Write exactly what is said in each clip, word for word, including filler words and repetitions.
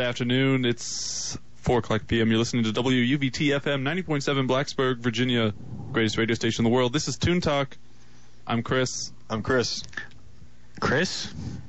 Friday afternoon. It's four o'clock p.m. You're listening to W U V T F M ninety point seven Blacksburg, Virginia, greatest radio station in the world. This is Toon Talk. I'm Chris. I'm Chris. Chris?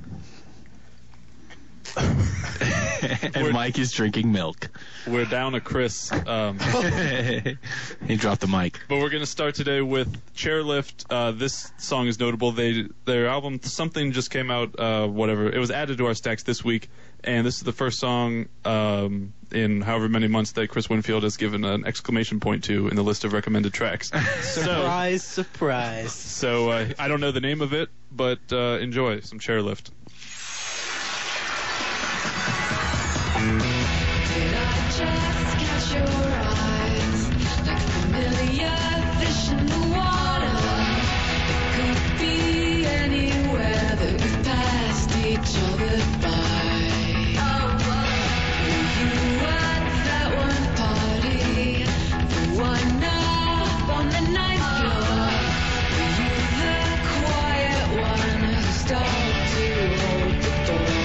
And Mike is drinking milk. We're down a Chris. Um, he dropped the mic. But we're going to start today with Chairlift. Uh, this song is notable. They Their album, Something, just came out, uh, whatever. It was added to our stacks this week, and this is the first song um, in however many months that Chris Winfield has given an exclamation point to in the list of recommended tracks. Surprise, so, surprise. So uh, I don't know the name of it, but uh, enjoy some Chairlift. Did I just catch your eyes like a familiar fish in the water? It could be anywhere that we've passed each other by. Were you at that one party, the one up on the ninth floor? Were you the quiet one who stopped to hold the door?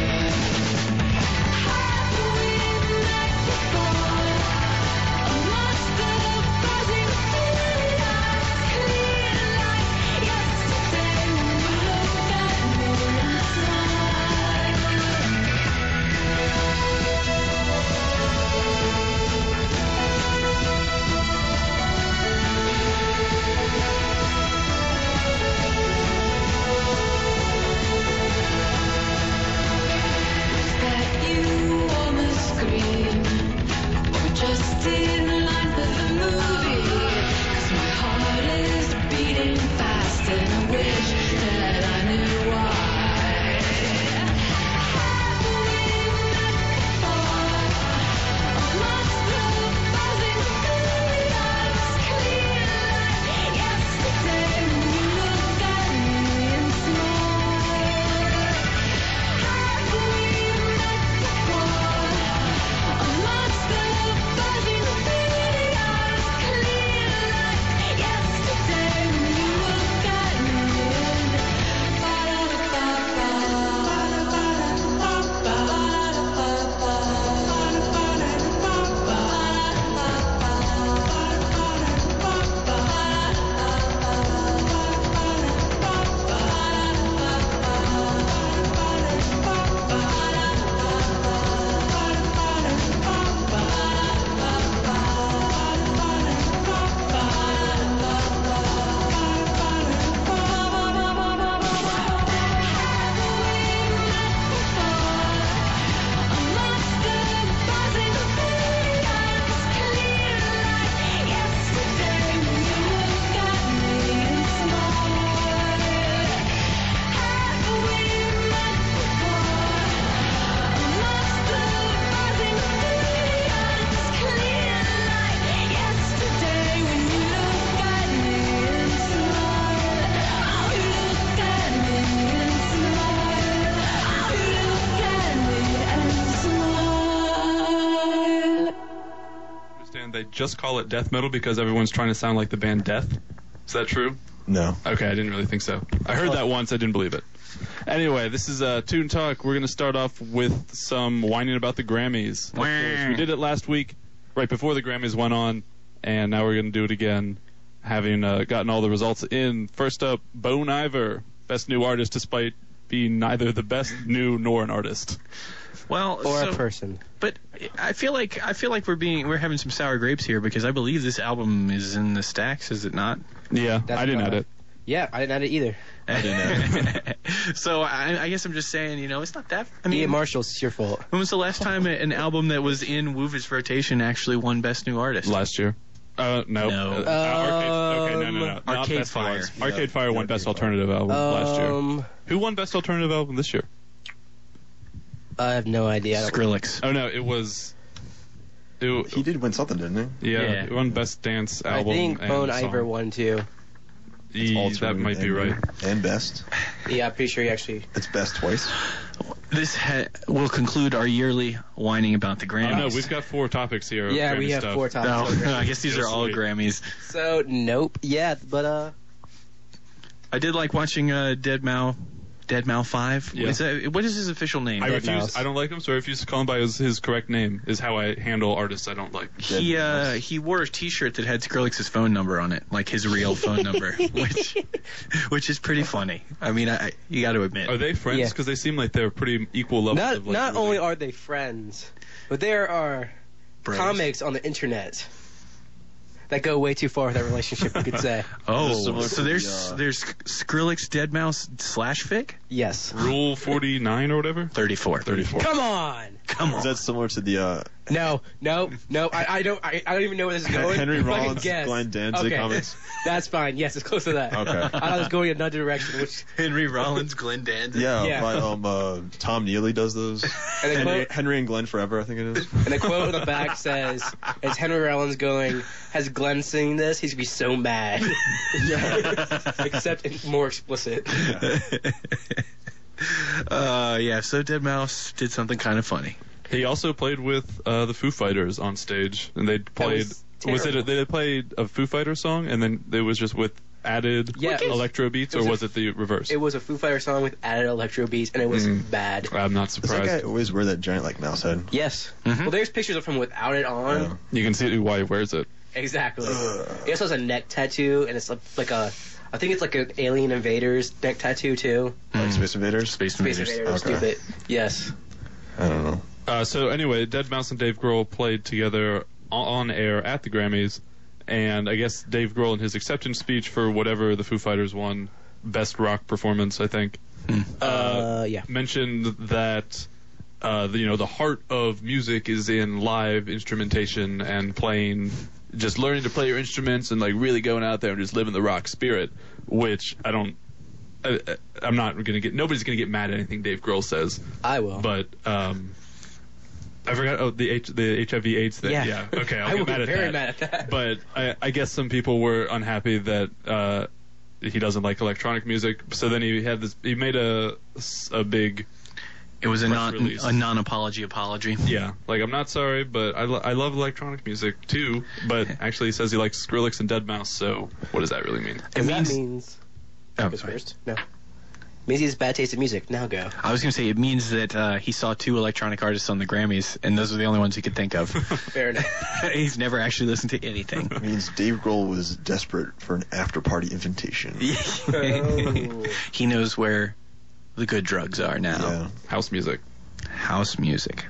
Just in line for the movie, 'cause my heart is beating fast and I wish that I knew why. Have we met before? Amongst the buzzing billions, clear like yesterday when you looked at me and smiled. Have we met before? Amongst the buzzing billions, clear like yesterday when you look at me and They just call it death metal because everyone's trying to sound like the band Death. Is that true? No. Okay, I didn't really think so. I heard that once, I didn't believe it. Anyway, this is uh, Toon Talk. We're going to start off with some whining about the Grammys. Of course, we did it last week, right before the Grammys went on, and now we're going to do it again, having uh, gotten all the results in. First up, Bon Iver, Best New Artist, despite being neither the best new nor an artist. Well, Or so, a person. But I feel like I feel like we're being we're having some sour grapes here because I believe this album is in the stacks, is it not? Yeah, That's I didn't about add it. it. Yeah, I didn't add it either. I didn't know. So I, I guess I'm just saying, you know, it's not that. I mean, Ian Marshall, it's your fault. when was the last time an album that was in Woovitt's rotation actually won Best New Artist? Last year. Uh, no. No. Uh, Arcade, okay, no, no, no. Not Arcade Best Fire. Awards. Arcade Fire won Arcade Best Fire. Alternative Album last year. Um, Who won Best Alternative Album this year? I have no idea. I don't- Skrillex. Oh, no, it was... It, He did win something, didn't he? yeah, Yeah. it won Best Dance I Album. think and Bon song. Iver won too. He- that Alternative might be and- right. And best. Yeah, I'm pretty sure he actually. It's best twice. This ha- will conclude our yearly whining about the Oh, Grammys. no, we've got four topics here. of Yeah, we Grammy have stuff. four topics. No, I guess these are Just all wait. Grammys. So nope. Yeah, but uh, I did like watching uh, Dead Mau Deadmau five. Yeah. Is that, what is his official name? I refuse. Mouse. I don't like him, so I refuse to call him by his, his correct name. Is how I handle artists I don't like. He uh, he wore a T-shirt that had Skrillex's phone number on it, like his real phone number, which which is pretty funny. I mean, I, you got to admit. Are they friends? Yeah. Because they seem like they're pretty equal levels. Not of, like, not everything. only are they friends, but there are Bros. comics on the internet that go way too far with that relationship, you could say. Oh, Similar so to there's the, uh, there's Skrillex Deadmau slash fic Yes. Rule forty-nine or whatever. thirty-four. thirty-four. Come on. Come on. Is that similar to the uh, No, no, no. I, I don't. I, I don't even know where this is going. Henry If I can Rollins, guess. Glenn Danzig okay. comics? That's fine. Yes, it's close to that. Okay. I thought it was going in another direction, which Henry Rollins, Glenn Danzig. Yeah, Yeah. by, um, uh, Tom Neely does those. and the Henry, quote Henry and Glenn Forever, I think it is. and the quote on the back says, "Is Henry Rollins going? Has Glenn seen this? He's gonna be so mad." Except it's more explicit. uh, yeah. So Deadmau did something kind of funny. He also played with uh, the Foo Fighters on stage, and they played. was Was, it? A, terrible. they played a Foo Fighters song, and then it was just with added Yeah, it was- electro beats, it was or a- was it the reverse? It was a Foo Fighter song with added electro beats, and it was Mm. bad. I'm not Does that surprised. guy always wear that giant, like, mouse head? Yes. Mhm. Well, there's pictures of him without it on. Yeah. You can see why he wears it. Exactly. Ugh. He also has a neck tattoo, and it's like, like a, I think it's like an Alien Invaders neck tattoo too. Like Space Invaders? Space Space Invaders. Invaders, Okay. stupid. Yes. I don't know. Uh, so anyway, Deadmau and Dave Grohl played together on air at the Grammys, and I guess Dave Grohl in his acceptance speech for whatever the Foo Fighters won, best rock performance, I think, Uh, yeah. mentioned that uh, the, you know the heart of music is in live instrumentation and playing, just learning to play your instruments and like really going out there and just living the rock spirit, which I don't. I, I- I'm not gonna get. Nobody's gonna get mad at anything Dave Grohl says, I will. but um, I forgot. Oh, the H, the H I V AIDS thing. yeah. Yeah. Okay, I'll I get will mad be at very that. mad at that. But I, I guess some people were unhappy that uh, he doesn't like electronic music. So then he had this. He made a a big. It was a Press non release. a non-apology apology. Yeah, like I'm not sorry, but I, lo- I love electronic music too. But actually, he says he likes Skrillex and Deadmau. So what does that really mean? It means. that means. Oh, Goes sorry. first. No. Means he has bad taste in music. Now go. I was going to say it means that uh, he saw two electronic artists on the Grammys, and those were the only ones he could think of. Fair enough. He's never actually listened to anything. It means Dave Grohl was desperate for an after-party invitation. Oh. He knows where the good drugs are now. Yeah. House music. House music.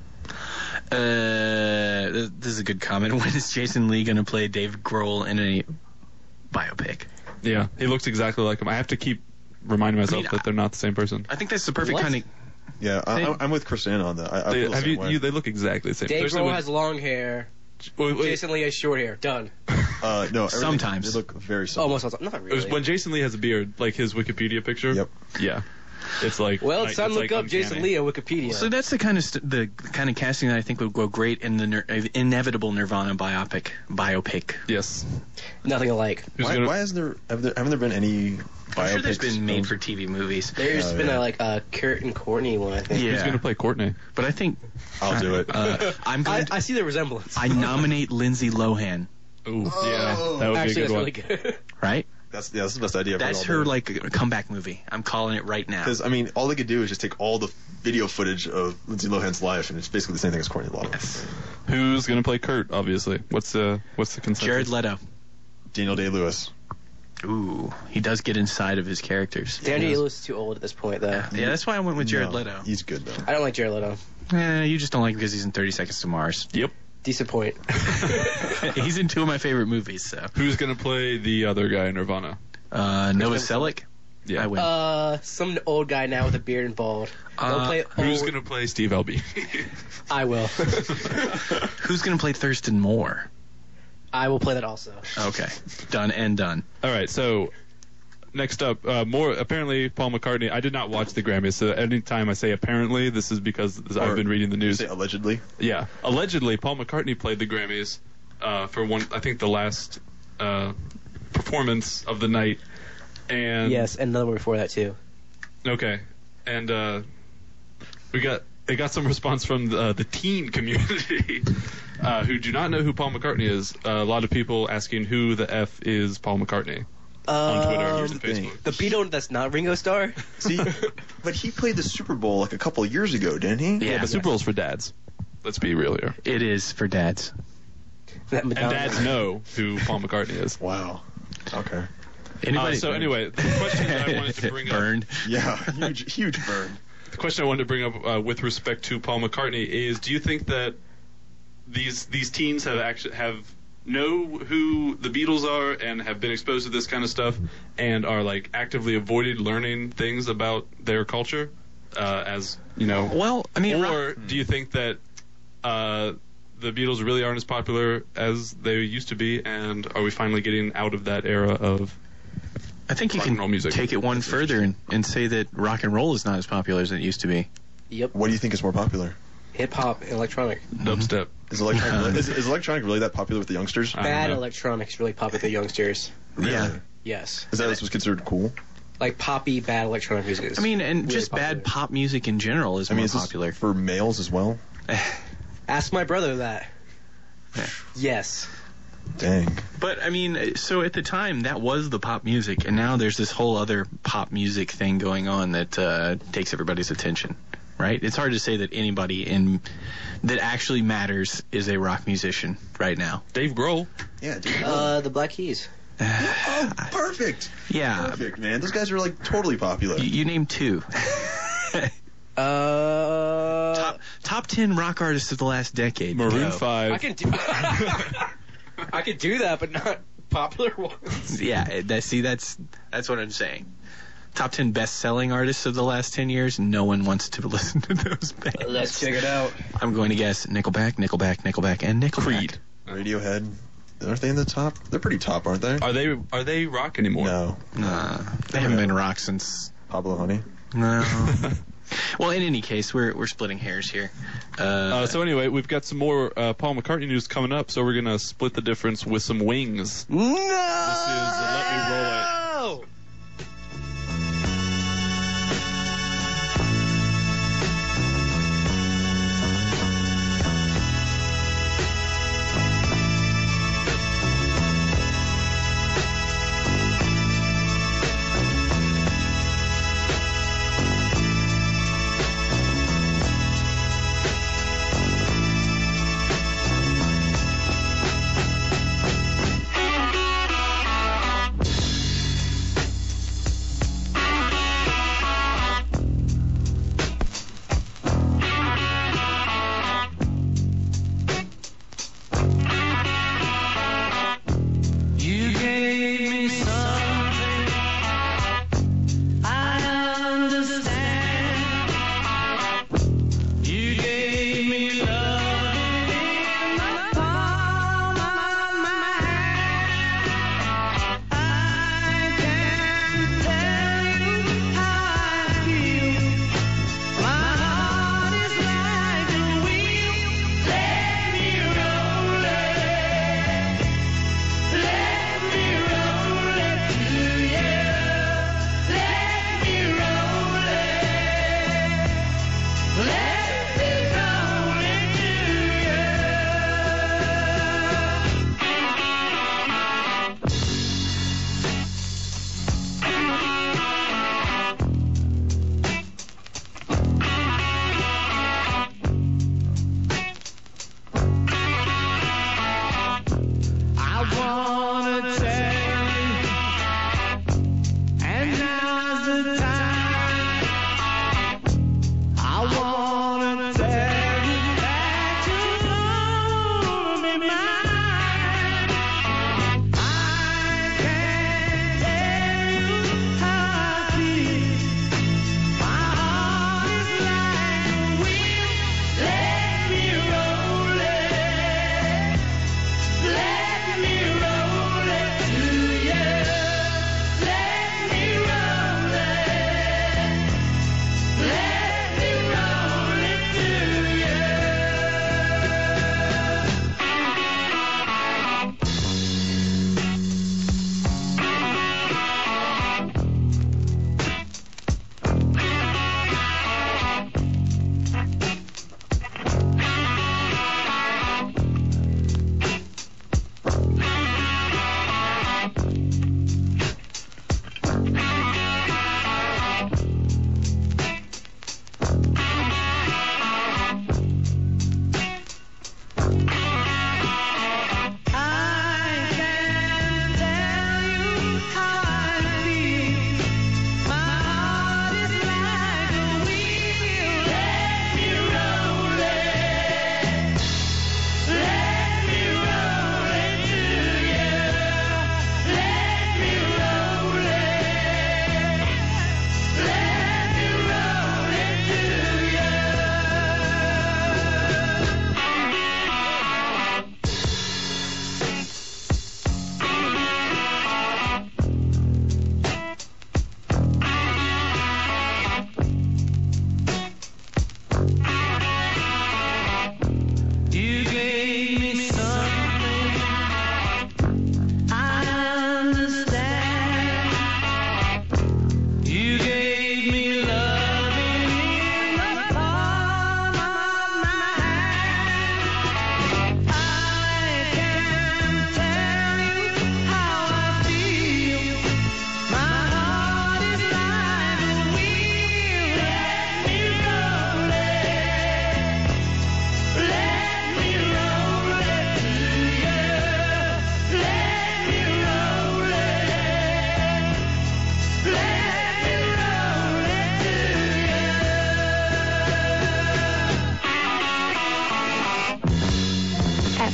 Uh, this this is a good comment. When is Jason Lee going to play Dave Grohl in a biopic? Yeah, he looks exactly like him. I have to keep reminding myself I mean, that they're not the same person. I think that's the perfect What? kind of. Yeah, I, They- I'm- I'm with Christina on that. I, I They, feel the have same you, way. you? They look exactly the same. Dave Especially Grohl with- has long hair. wait, wait, Jason Lee has short hair. Done. Uh, no, everything- Sometimes. They look very similar. Almost all the time. Not it was really. when Jason Lee has a beard, like his Wikipedia picture. Yep. Yeah, it's like. Well, like, it's time it's to look like up Jason uncanny. Lee on Wikipedia. So that's the kind of st- the kind of casting that I think would go great in the ner- inevitable Nirvana biopic. Biopic. Yes. Nothing alike. Who's Why, gonna- why hasn't there, have there haven't there been any biopics? I'm sure there's been of- made for T V movies. There's Oh, been yeah. a like a Kurt and Courtney one, I think. Yeah. Who's gonna play Courtney? But I think I'll do it. uh, I'm I, going. To, I see the resemblance. I nominate Lindsay Lohan. Ooh, yeah, that would Actually, be a that's good one. really good. Right? That's yeah, that's the best idea. I've heard That's all her day. like a comeback movie. I'm calling it right now. Because I mean, all they could do is just take all the video footage of Lindsay Lohan's life, and it's basically the same thing as Courtney Love. Who's gonna play Kurt? Obviously. What's the what's the consensus? Jared Leto. Daniel Day Lewis. Ooh, he does get inside of his characters. Daniel Day-Lewis is too old at this point, though. Yeah, that's why I went with Jared No, Leto. He's good though. I don't like Jared Leto. Eh, you just don't like him because he's in thirty Seconds to Mars. Yep. Disappoint. He's in two of my favorite movies, so. Who's gonna play the other guy in Nirvana? Uh, Noah Selleck? Yeah. I win. Uh, some old guy now with a beard and bald. Don't Uh, play Who's old. gonna play Steve Albini? I will. Who's going to play Thurston Moore? I will play that also. Okay. Done and done. All right, so next up, uh, more apparently Paul McCartney. I did not watch the Grammys, so anytime I say apparently, this is because I've Or been reading the you news. Say allegedly. Yeah, allegedly Paul McCartney played the Grammys uh, for one. I think the last uh, performance of the night. And Yes, and another one before that too. Okay, and uh, we got it got some response from the, uh, the teen community uh, who do not know who Paul McCartney is. Uh, a lot of people asking who the f is Paul McCartney. on Twitter Um, and Here's the thing. Facebook. The Beatle that's not Ringo Starr? See, but he played the Super Bowl like a couple of years ago, didn't he? Yeah. Yeah, but Super Bowl's for dads. Let's be real here. It is for dads. That And Madonna- dads know who Paul McCartney is. Wow. Okay. Anybody? Uh, so anyway, the question that I wanted to bring up, Burned. Yeah, huge, huge burn. the question I wanted to bring up uh, with respect to Paul McCartney is: do you think that these these teens have actually have know who the Beatles are and have been exposed to this kind of stuff and are like actively avoided learning things about their culture, uh, as you know? Well, I mean, Or do you think that uh, the Beatles really aren't as popular as they used to be, and are we finally getting out of that era of? I think you rock and roll can music. take it one further and, and say that rock and roll is not as popular as it used to be. Yep. What do you think is more popular? Hip hop, electronic. Dubstep. Is electronic really, is, is electronic really that popular with the youngsters? I don't Bad know. electronics really popular with the youngsters. Yeah. Yes. Is that what's considered cool? Like poppy, bad electronic music is. I mean, and really just popular. bad pop music in general is I mean, more is this popular. for males as well? Ask my brother that. Yeah. Yes. Dang. But I mean, so at the time that was the pop music, and now there's this whole other pop music thing going on that uh, takes everybody's attention, right? It's hard to say that anybody in that actually matters is a rock musician right now. Dave Grohl. Yeah, dude. Uh, the Black Keys. oh, perfect. Yeah, Perfect, man. Those guys are like totally popular. you, you name two. Uh, top top ten rock artists of the last decade. Maroon No. Five. I can do. I could do that, but not popular ones. Yeah, that see that's that's what I'm saying. Top ten best-selling artists of the last ten years. No one wants to listen to those bands. Let's check it out. I'm going to guess Nickelback, Nickelback, Nickelback, and Nickelback. Creed. Radiohead. Aren't they in the top? They're pretty top, aren't they? Are they are they rock anymore? No. Nah, they haven't been rock since. Pablo Honey. No. Well, in any case, we're we're splitting hairs here. Uh, Uh, so anyway, we've got some more uh, Paul McCartney news coming up, so we're gonna split the difference with some wings. No. This is uh, Let Me Roll It.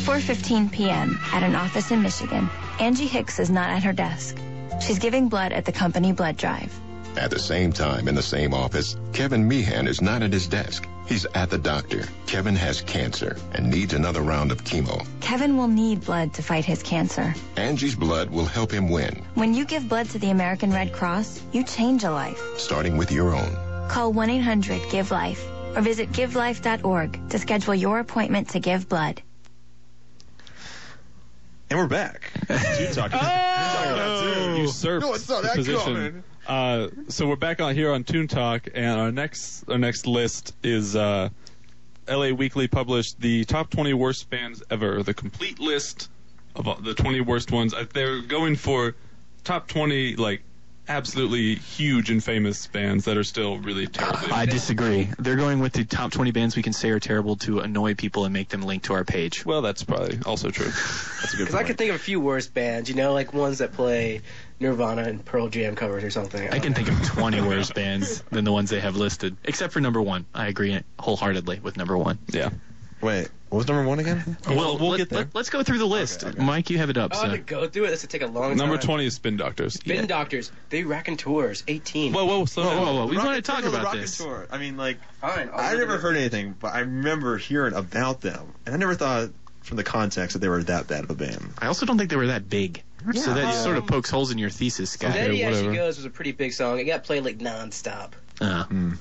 four fifteen p.m. at an office in Michigan, Angie Hicks is not at her desk. She's giving blood at the company blood drive. At the same time, in the same office, Kevin Meehan is not at his desk. He's at the doctor. Kevin has cancer and needs another round of chemo. Kevin will need blood to fight his cancer. Angie's blood will help him win, When you give blood to the American Red Cross, you change a life. starting with your own. Call one eight hundred give life or visit give life dot org to schedule your appointment to give blood. And we're back. Two talking. Oh, usurped No, it's not the that position. common. Uh, so we're back on here on Toon Talk, and our next our next list is uh, L A Weekly published the top twenty worst bands ever, the complete list of all, the twenty worst ones. Uh, They're going for top twenty like absolutely huge and famous bands that are still really terribly. I disagree. They're going with the top twenty bands we can say are terrible to annoy people and make them link to our page. Well, that's probably also true. That's a good Because I point. could think of a few worse bands, you know, like ones that play Nirvana and Pearl Jam covers or something. I can think of twenty worse bands than the ones they have listed, except for number one. I agree wholeheartedly with number one. Yeah. Wait, what was number one again? Well, we'll let, get there. Let, us go through the list. Okay, okay. Mike, you have it up. Oh, So. to go through it, this would take a long time. Number twenty is Spin Doctors. Spin Yeah. Doctors, they raconteurs, eighteen. Whoa, whoa, slow Whoa, down. whoa, whoa. We Rocket- want to talk no, the about Rocket this. Tour. I mean, like, Fine. I'll I look never at heard it. anything, but I remember hearing about them, and I never thought from the context that they were that bad of a band. I also don't think they were that big. So that Yeah. sort of pokes holes in your thesis, guy. Steady as she whatever. goes was a pretty big song. It got played like nonstop. Uh,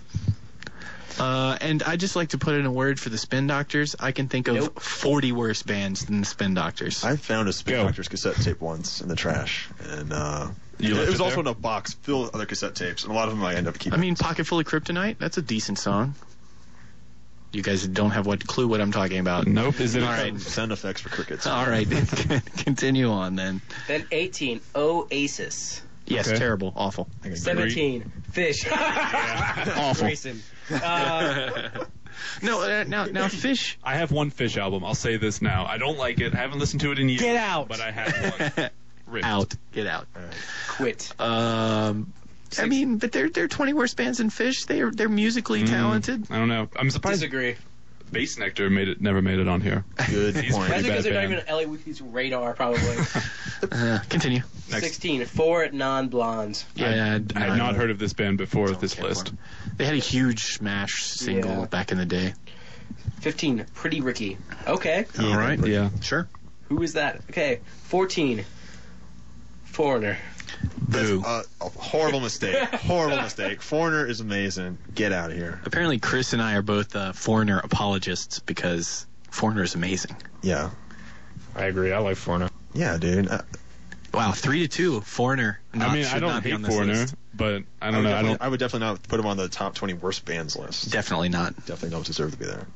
uh, and I just like to put in a word for the Spin Doctors. I can think of Nope. forty worse bands than the Spin Doctors. I found a Spin Go. Doctors cassette tape once in the trash, and uh, You it left was it also there? in a box filled with other cassette tapes, and a lot of them I end up keeping. I mean, Pocket Full of Kryptonite, that's a decent song. You guys don't have what clue what I'm talking about. Nope. Is it All right. sound effects for crickets. All right, continue on then. Then eighteen, Oasis. Yes, Okay. terrible, awful. I can seventeen, Fish. Awful. Grayson. Uh, No, uh, now now Fish. I have one Fish album. I'll say this now. I don't like it. I haven't listened to it in years. Get out. But I have one. Ripped. Out, get out. quit. Um, I mean, but they're they're twenty worst bands in Fish. They're they're musically Mm, talented. I don't know. I'm surprised Disagree. Bass Nectar made it. Never made it on here. Good He's point. pretty That's because bad they're not band. even on L A Weekly's radar, probably. Uh, continue. Next. sixteen, Four non-blondes. Yeah, I had not heard of this band before Don't this care list. for 'em. They had a huge smash single Yeah. back in the day. fifteen, Pretty Ricky. Okay. All right. Yeah. Sure. Who is that? Okay. fourteen, Foreigner. Boo. Uh, a horrible mistake. Horrible mistake. Foreigner is amazing. Get out of here. Apparently, Chris and I are both uh, Foreigner apologists because Foreigner is amazing. Yeah. I agree. I like Foreigner. Yeah, dude. Uh, Wow, three to two. Foreigner. Not, I mean, should I don't not be hate on this Foreigner, list. but I I don't would, know. I definitely, don't. I would definitely not put them on the top twenty worst bands list. Definitely not. Definitely don't deserve to be there.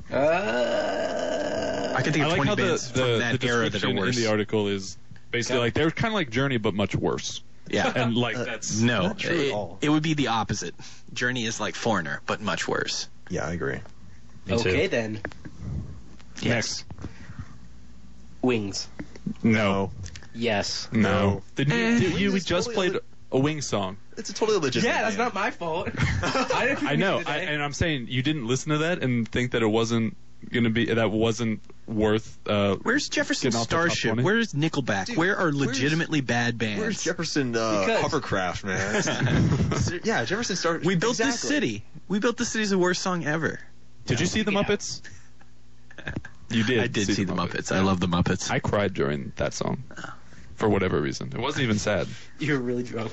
Uh, I can think I of like twenty how the, bands the, from the that era that are description in worse. the article is basically Okay. like they're kind of like Journey, but much worse. Yeah. And like Uh, that's No, Not true at it, all. it would be the opposite. Journey is like Foreigner, but much worse. Yeah, I agree. Me too. okay, then. Yes. Wings. no, Yes. no. Didn't you? Eh. Did you we Wings is just totally played a Wings song. It's a totally legitimate. Yeah, that's band. not my fault. I, didn't I know, today. I, and I'm saying you didn't listen to that and think that it wasn't gonna be that wasn't worth. Uh, Where's Jefferson Getting off the top Starship? twenty? Where's Nickelback? Dude, Where are where's- legitimately bad bands? Where's Jefferson uh, Because- Hovercraft, man? yeah, Jefferson started. We built this exactly. city. We built the city's the worst song ever. did you see the Yeah. Muppets? You did. I did see, the Muppets. I love the Muppets. I cried during that song. For whatever reason, it wasn't even sad. You're really drunk.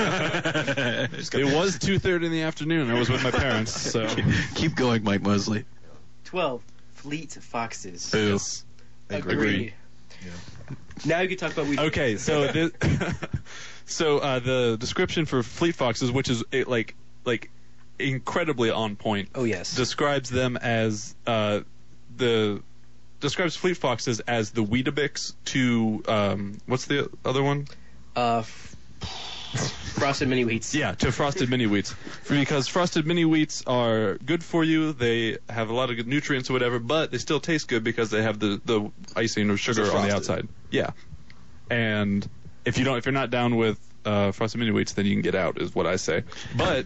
It was two thirty in the afternoon. I was with my parents, so Keep going, Mike Mosley. twelve, Fleet Foxes. Boo. yes. Agreed. Now you can talk about we. Okay, so this, so uh, the description for Fleet Foxes, which is eh, like like incredibly on point, Oh yes. describes them as uh, the describes Fleet Foxes as the Weetabix to um, what's the other one? Uh, f- Frosted Mini Wheats. Yeah, to Frosted Mini Wheats. Because Frosted Mini Wheats are good for you. They have a lot of good nutrients or whatever, but they still taste good because they have the, the icing or sugar they're on the frosted. outside. Yeah. And if you don't, if you're not down with uh, Frosted Mini Wheats, then you can get out, is what I say. But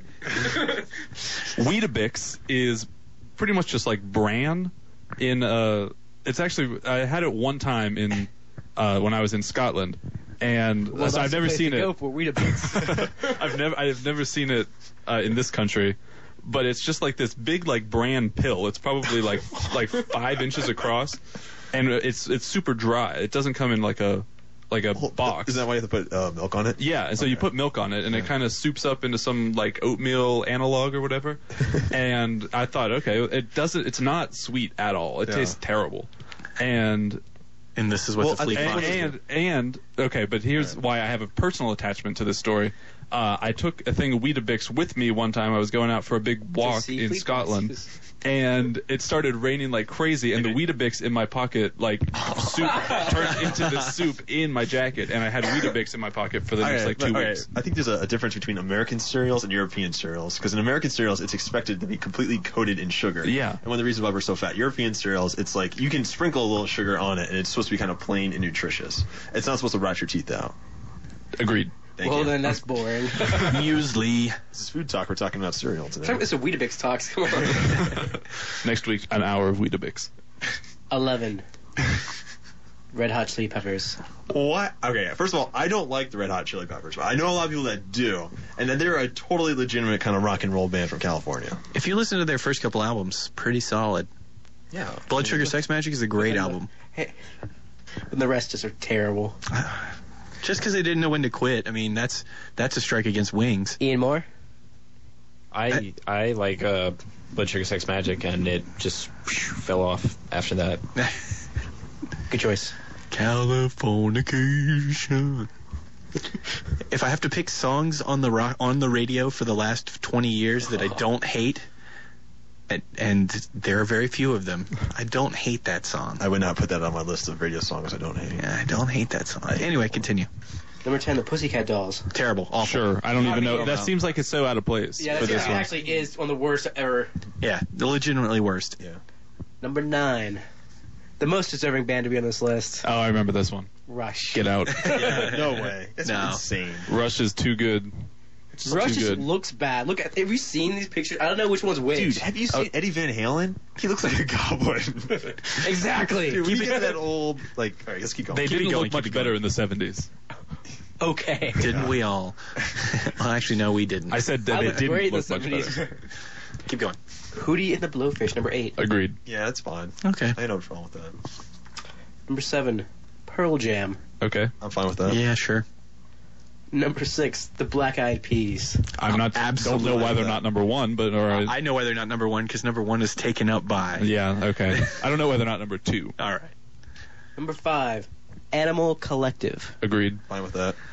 Weetabix is pretty much just like bran in a it's actually I had it one time in uh, when I was in Scotland, and Well, so that's I've the never place seen to it. Go for Weetabix. I've never I've never seen it uh, in this country, but it's just like this big like bran pill. It's probably like like five inches across, and it's it's super dry. It doesn't come in like a like a box. Isn't that why you have to put uh, milk on it? Yeah, and so you Okay. put milk on it, and it kind of soups up into some like oatmeal analog or whatever. And I thought, okay, it doesn't. It's not sweet at all. It Yeah. tastes terrible. And And this is what Well, the Fleet I- Fox and, and and okay, but here's why I have a personal attachment to this story. Uh, I took a thing of Weetabix with me one time. I was going out for a big walk see in Fleet Scotland, Foxes. and it started raining like crazy, and the Weetabix in my pocket like soup turned into the soup in my jacket, and I had Weetabix in my pocket for the next Okay, like two but- okay, weeks. I think there's a, a difference between American cereals and European cereals. Because in American cereals, it's expected to be completely coated in sugar. Yeah. And one of the reasons why we're so fat, European cereals, it's like you can sprinkle a little sugar on it, and it's supposed to be kind of plain and nutritious. It's not supposed to rot your teeth out. Agreed. Thank Well, you. then that's boring. Muesli. This is food talk. We're talking about cereal today. It's a Weetabix talks. Come on. Next week, an hour of Weetabix. Eleven. Red Hot Chili Peppers. What? Okay, first of all, I don't like the Red Hot Chili Peppers, but I know a lot of people that do, and that they're a totally legitimate kind of rock and roll band from California. If you listen to their first couple albums, pretty solid. Yeah. Blood Sugar Sex Magic is a great album. Hey. And the rest just are terrible. Just because they didn't know when to quit, I mean, that's that's a strike against Wings. Ian Moore? I I like uh, Blood Sugar Sex Magic, and it just phew, fell off after that. Good choice. Californication. If I have to pick songs on the rock, on the radio for the last twenty years that I don't hate, and, and there are very few of them, I don't hate that song. I would not put that on my list of radio songs I don't hate. Yeah, I don't hate that song. Anyway, continue. Number ten, the Pussycat Dolls. Terrible. Awful. Sure, I don't I even know. mean- That seems like it's so out of place Yeah, for that's, this that one. actually is one of the worst ever. Yeah, the legitimately worst. Yeah. Number nine, the most deserving band to be on this list. Oh, I remember this one. Rush. Get out. Yeah, no way. It's No. insane. Rush is too good. It's just Rush too just good. looks bad. Look at. Have you seen these pictures? I don't know which one's which. Dude, have you seen Eddie Van Halen? He looks like a goblin. Exactly. Dude, when you get to that old, like, all right, let's keep going. They Keep it didn't going, look keep much it going. better in the seventies. Okay. Didn't we all? Well, actually, no, we didn't. I said that I they look didn't great in look the much seventies. better. Keep going. Hootie and the Blowfish, number eight. Agreed. Yeah, that's fine. Okay. I ain't no problem with that. Number seven, Pearl Jam. Okay. I'm fine with that. Yeah, sure. Number six, the Black Eyed Peas. I'm not. Absolutely Don't know why they're that. not number one, but all right. I know why they're not number one, because number one is taken up by. yeah. Okay. I don't know why they're not number two. All right. Number five, Animal Collective. Agreed. Fine with that.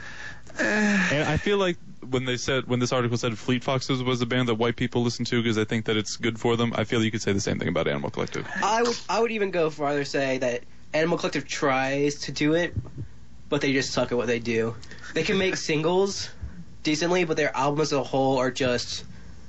And I feel like when they said when this article said Fleet Foxes was a band that white people listen to because they think that it's good for them, I feel you could say the same thing about Animal Collective. I would I would even go farther say that Animal Collective tries to do it, but they just suck at what they do. They can make singles decently, but their albums as a whole are just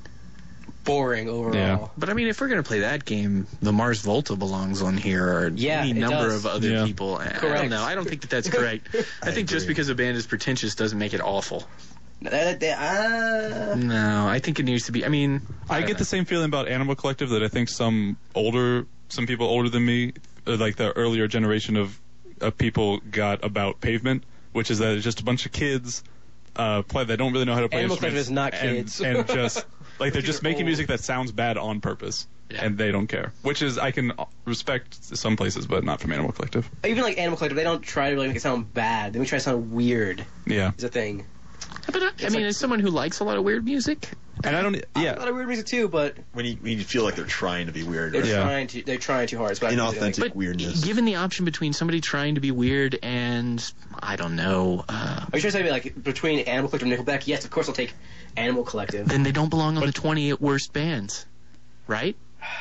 boring overall. Yeah. But I mean, if we're gonna play that game, the Mars Volta belongs on here, or Yeah, any it number does. of other Yeah. people. I- I don't Correct. know. I don't think that that's correct. I, think just agree. because a band is pretentious doesn't make it awful. That- that- uh, No, I think it needs to be. I mean, I get the same feeling about Animal Collective that I think some older, some people older than me, uh, like the earlier generation of, of people got about Pavement, which is that it's just a bunch of kids uh, play. They don't really know how to play Animal Collective instruments, is not kids. and, and just like they're just They're making old. music that sounds bad on purpose, Yeah. and they don't care. Which is I can respect some places, but not from Animal Collective. even like Animal Collective, they don't try to really make it sound bad. They try to sound weird. Yeah, Is a thing. but I, I mean, as someone who likes a lot of weird music, and I don't. A Yeah, lot of weird music too, but When you, when you feel like they're trying to be weird. they're Or Yeah. trying to they're trying too hard. It's about music, I think. inauthentic but weirdness. given the option between somebody trying to be weird and I don't know, uh, Are you trying to say like between Animal Collective and Nickelback? Yes, of course I'll take Animal Collective. then they don't belong on the twenty-eight worst bands, right?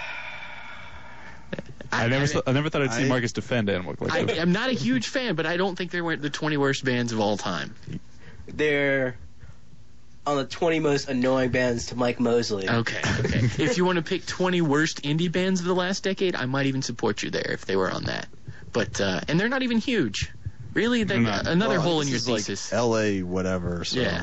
I never, saw, I never thought I'd see I- Marcus defend Animal I, Collective. I'm not a huge fan, but I don't think they weren't the twenty worst bands of all time. They're on the twenty most annoying bands to Mike Mosley. Okay, okay. If you want to pick twenty worst indie bands of the last decade, I might even support you there if they were on that. But uh, and they're not even huge. Really, they, No. another Well, hole in this your is thesis. Like L A whatever. So. Yeah.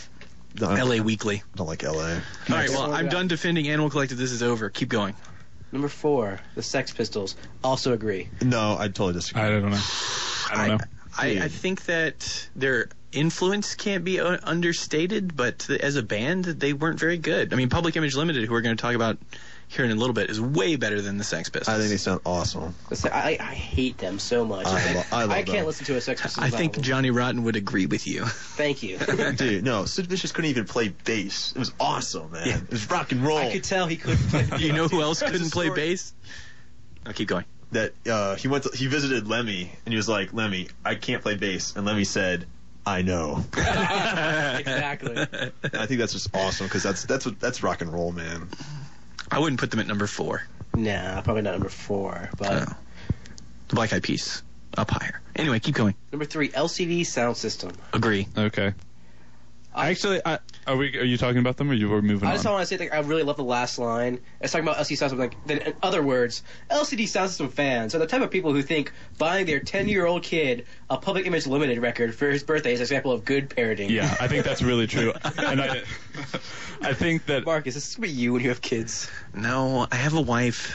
No, I L A Weekly. don't like L A. All right, well, I'm done defending Animal Collective. This is over. Keep going. Number four, the Sex Pistols. Also agree. No, I totally disagree. I don't know. I don't know. I, I think that their influence can't be uh, understated, but th- as a band, they weren't very good. I mean, Public Image Limited, who we're going to talk about here in a little bit, is way better than the Sex Pistols. I think they sound awesome. The Se- I, I hate them so much. I lo- I love can't them. listen to a Sex Pistols I think album. Johnny Rotten would agree with you. Thank you. Dude, no, Sid Vicious couldn't even play bass. It was awesome, man. Yeah. It was rock and roll. I could tell he couldn't play. You know who else That's couldn't a play story. bass? I'll keep going. That uh, he went, to, he visited Lemmy, and he was like, "Lemmy, I can't play bass," and Lemmy said, "I know." Exactly. And I think that's just awesome because that's that's what that's rock and roll, man. I wouldn't put them at number four. Nah, probably not number four, but No. The Black Eyed Peas, up higher. Anyway, keep going. number three, L C D Sound System. Agree. Okay. Actually, I, are we? Are you talking about them, or you were moving I on? just want to say, like, I really love the last line. It's talking about L C D Sound System. Like, then in other words, L C D Sound System fans are the type of people who think buying their ten-year-old kid a Public Image Limited record for his birthday is an example of good parenting. Yeah, I think that's really true. And I, I think that Marcus, this is gonna be you when you have kids. No, I have a wife.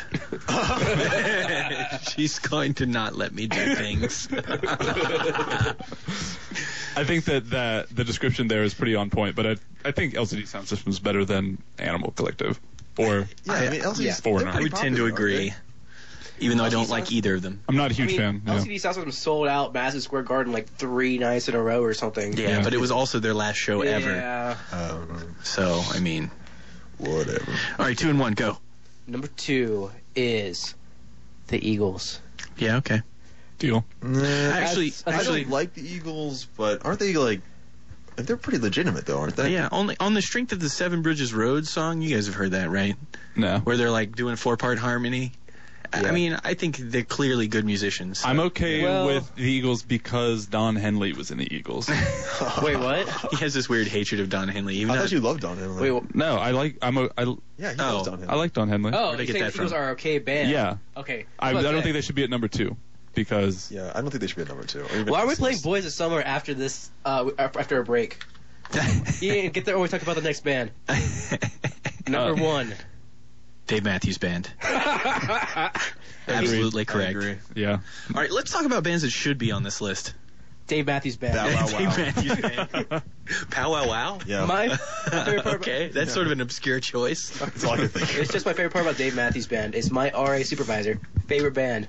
She's going to not let me do things. I think that, that the description there is pretty on point. But I I think L C D Sound System is better than Animal Collective, or Yeah, I, mean, L C Ds, yeah. Four they're and a I half. would pretty tend to popular, aren't agree, they? even though I L C D don't like sounds- either of them. I'm not a I huge mean, fan. Yeah. L C D Sound System sold out Madison Square Garden like three nights in a row or something. Yeah, Yeah. but it was also their last show ever. Yeah. Um, So, I mean, whatever. all right, two and one, go. Number two is the Eagles. Yeah, okay. Deal. Nah, Actually, That's- I actually, don't like the Eagles, but aren't they like? They're pretty legitimate though, aren't they? yeah, only on the strength of the Seven Bridges Road song, you guys have heard that, right? No. Where they're like doing a four-part harmony. I- Yeah. I mean, I think they're clearly good musicians. I'm okay Well- with the Eagles because Don Henley was in the Eagles. Wait, what? He has this weird hatred of Don Henley. Even I not- thought you loved Don Henley. Wait, wh- No, I like. I'm a. I, yeah, he Oh. loves Don Henley. I like Don Henley. oh, Where'd I you get think that the Eagles from? are okay band? Yeah. Okay. I, I don't think they should be at number two because Yeah, I don't think they should be at number two. or even Why are we this playing list. Boys of Summer after this? Uh, after a break. Yeah, get there when we talk about the next band. Number Uh, one. Dave Matthews Band. Absolutely I correct. agree. yeah. All right, let's talk about bands that should be on this list. Dave Matthews Band. Bow Wow Dave Wow. Matthews Band. Pow Wow Wow? Yeah, My, my favorite part Okay, that's sort of an obscure choice. that's all I can think. It's just my favorite part about Dave Matthews Band. It's my R A supervisor. Favorite band.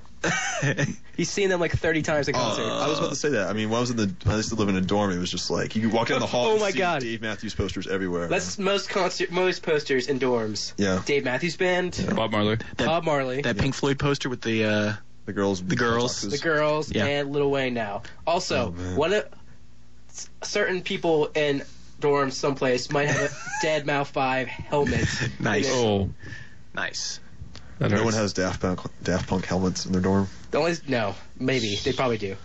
He's seen them like thirty times in concert. I was about to say that. I mean, when I was in the, I used to live in a dorm. It was just like you could walk down the hall. Oh and my see God. Dave Matthews posters everywhere. That's most concert, most posters in dorms. Yeah. Dave Matthews Band. Bob Marley. That, Bob Marley. that Pink Floyd poster with the, uh, the girls. The girls. The Girls, Yeah. and Lil Wayne now. Also, Oh, man. one of s- certain people in dorms someplace might have a Dead Mouse five helmet. Nice. Oh, nice. that No hurts. one has Daft Punk, Daft Punk helmets in their dorm. The only no, maybe they probably do.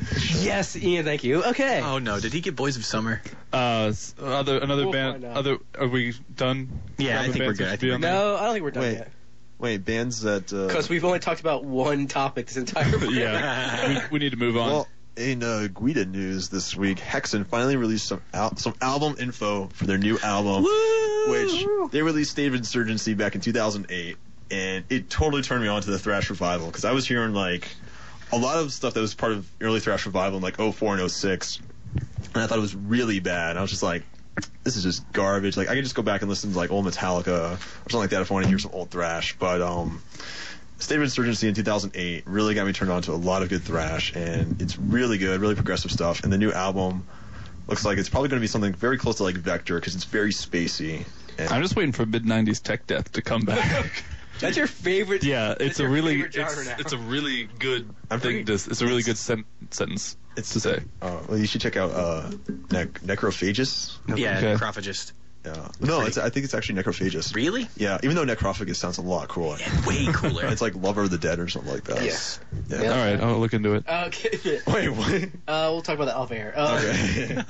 Yes, Ian, thank you. Okay. Oh, no, did he get Boys of Summer? Uh, s- other another We'll band. find out. Other. Are we done? Yeah, I Other think we're bands good. that I should think be we're on good. there? No, I don't think we're done Wait. yet. Wait, bands that. Uh, Because we've only talked about one topic this entire. Yeah. we, we need to move on. Well, in uh, Guida news this week, Hexen finally released some al- some album info for their new album, which they released State of Insurgency back in two thousand eight, and it totally turned me on to the thrash revival because I was hearing like a lot of stuff that was part of early thrash revival in like oh four and oh six, and I thought it was really bad. I was just like, this is just garbage. Like I could just go back and listen to like old Metallica or something like that if I want to hear some old thrash, but um. State of Insurgency in two thousand eight really got me turned on to a lot of good thrash, and it's really good, really progressive stuff. And the new album looks like it's probably going to be something very close to like Vector because it's very spacey. And I'm just waiting for mid nineties tech death to come back. That's your favorite. yeah, that's it's a your really favorite genre it's, now. it's a really good I'm thing. pretty- To, it's a really good sen- sentence it's to say. Uh, well, you should check out uh, ne- Necrophagus. Yeah, Okay. Necrophagist. Yeah. No, it's, I think it's actually Necrophagus. Really? Yeah, even though Necrophagus sounds a lot cooler. Way cooler. It's like Lover of the Dead or something like that. Yes. Yeah. Yeah. All right, I'll look into it. Okay. Wait, what? Uh, we'll talk about that off air. Uh, Okay.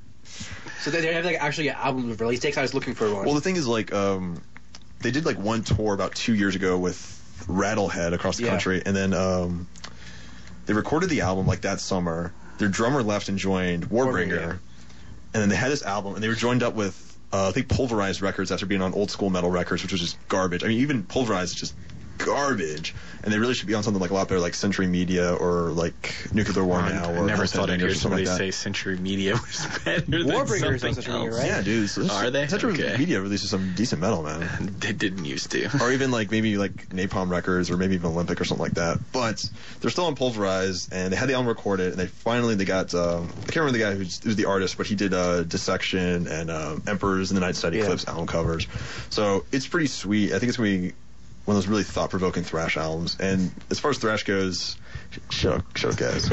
So they they have like actually an album release dates. I was looking for one. Well, the thing is, like, um, they did like one tour about two years ago with Rattlehead across the Yeah. country, and then um, they recorded the album like that summer. Their drummer left and joined Warbringer, Warbringer. and then they had this album, and they were joined up with uh, I think Pulverized Records after being on Old School Metal Records, which was just garbage. I mean, even Pulverized is just garbage, and they really should be on something like a lot better, like Century Media or like Nuclear War Now. I Or never House thought I'd Headbangers or hear something somebody like that. say Century Media was better than Warbringers something on Century Media, else. right? Yeah, dude. So Are they? Century Okay. Media releases some decent metal, man. They didn't used to. Or even like maybe like Napalm Records or maybe even Olympic or something like that. But they're still on Pulverized, and they had the album recorded, and they finally they got um, I can't remember the guy who's, who's the artist, but he did uh, Dissection and um, Emperors and the Night Side Yeah. Eclipse album covers. So it's pretty sweet. I think it's gonna be one of those really thought-provoking thrash albums. And as far as thrash goes, shut up, shut up, guys.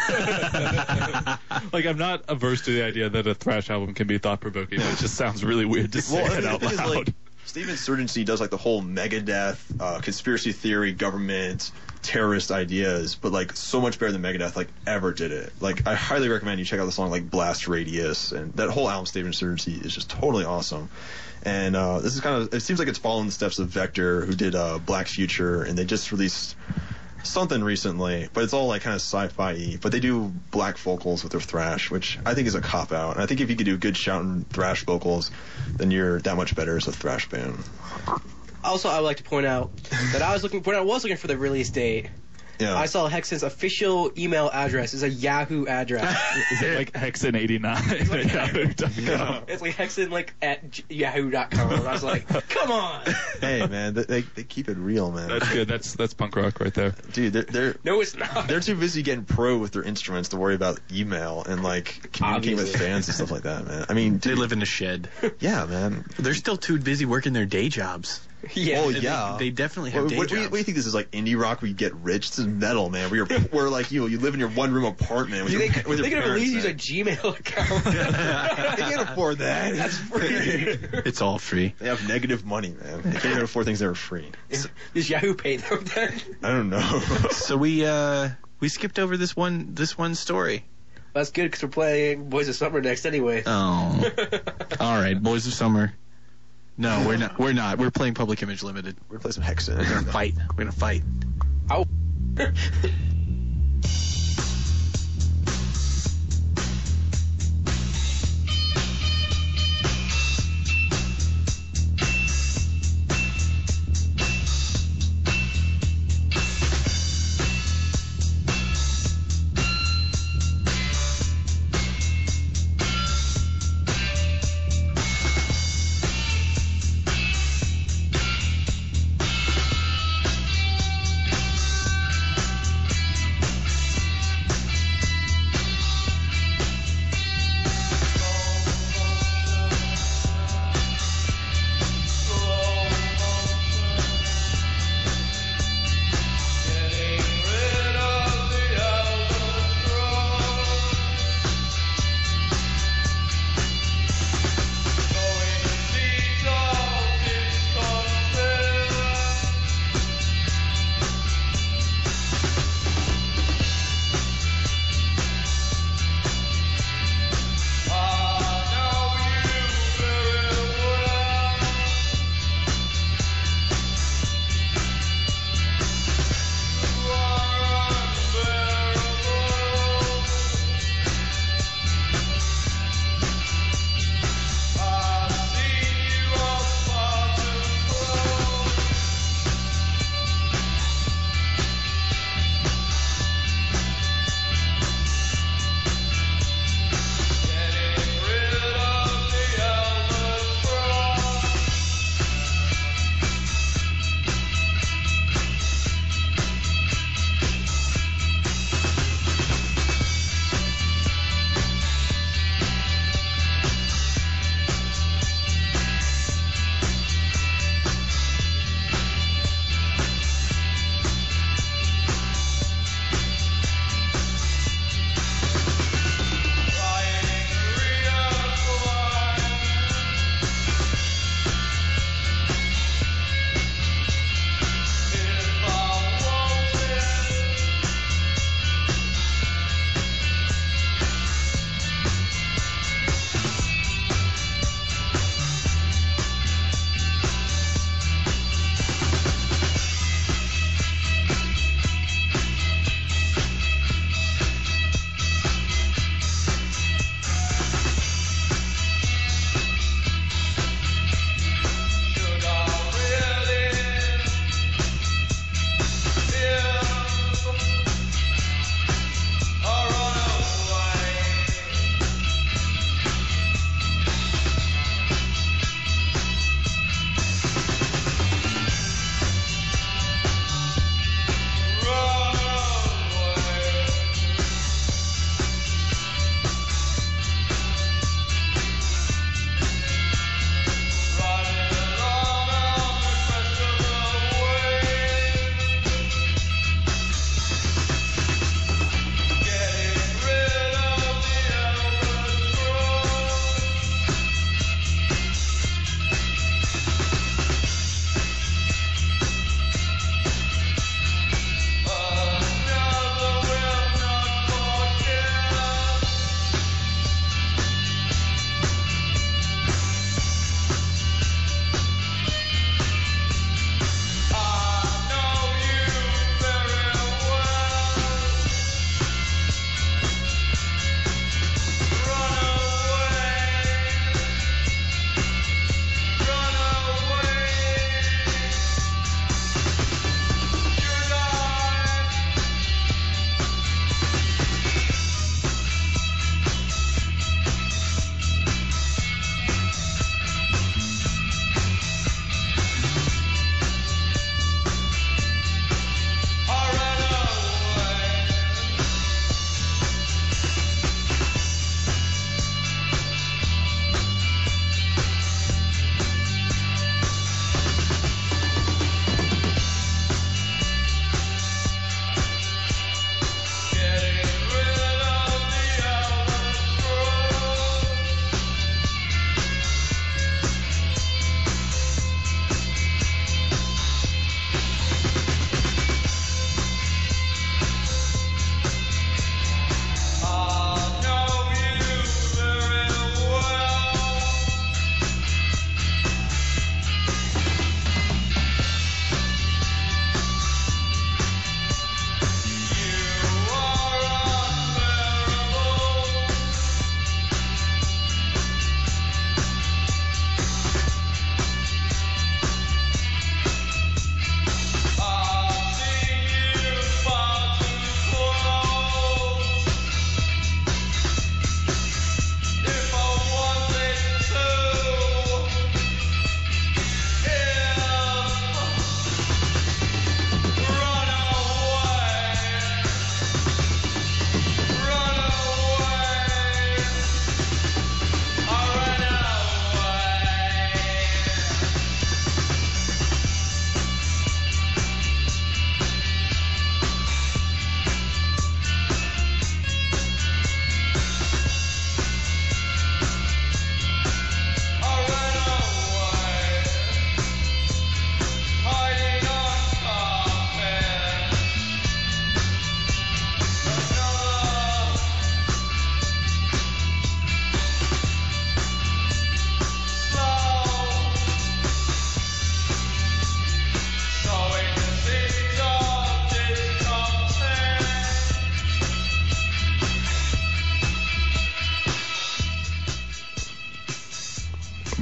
Like, I'm not averse to the idea that a thrash album can be thought provoking. It just sounds really weird to say Well, I it mean, out the thing is, loud. like, Steve Insurgency does like the whole Megadeth, uh, conspiracy theory, government, terrorist ideas, but like so much better than Megadeth like ever did it. Like I highly recommend you check out the song like Blast Radius, and that whole album, Steve Insurgency, is just totally awesome. And uh, this is kind of, it seems like it's following the steps of Vector, who did uh, Black Future, and they just released something recently, but it's all like kind of sci-fi-y. But they do black vocals with their thrash, which I think is a cop-out. And I think if you could do good shouting thrash vocals, then you're that much better as a thrash band. Also, I would like to point out that I was looking when I was looking for the release date. Yeah. I saw Hexen's official email address is a Yahoo address. Is it like Hexen eighty-nine at yahoo dot com? It's like Hexen like at j- yahoo dot com. And I was like, come on. Hey, man, they, they, they keep it real, man. That's good. That's that's punk rock right there. Dude, they're, they're No, it's not. they're too busy getting pro with their instruments to worry about email and like communicating with Obviously. fans and stuff like that, man. I mean, They dude, live in a shed. yeah, man. They're still too busy working their day jobs. Yeah. Oh, They- yeah. They, definitely have What, day what, do you, jobs. what do you think this is, like indie rock where you get rich? This is metal, man. Where you're, where like you, you live in your one room apartment with You your, think with they your could at parents. least use a man. Gmail account? They can't afford that. That's free. It's all free. They have negative money, man. They can't even afford things that are free. Does Yahoo pay them then? I don't know. So we uh we skipped over this one this one story. That's good because we're playing Boys of Summer next anyway. Oh. All right, Boys of Summer. No, we're not. We're not. We're playing Public Image Limited. We're gonna play some Hexen. We're gonna fight. We're gonna fight. Ow.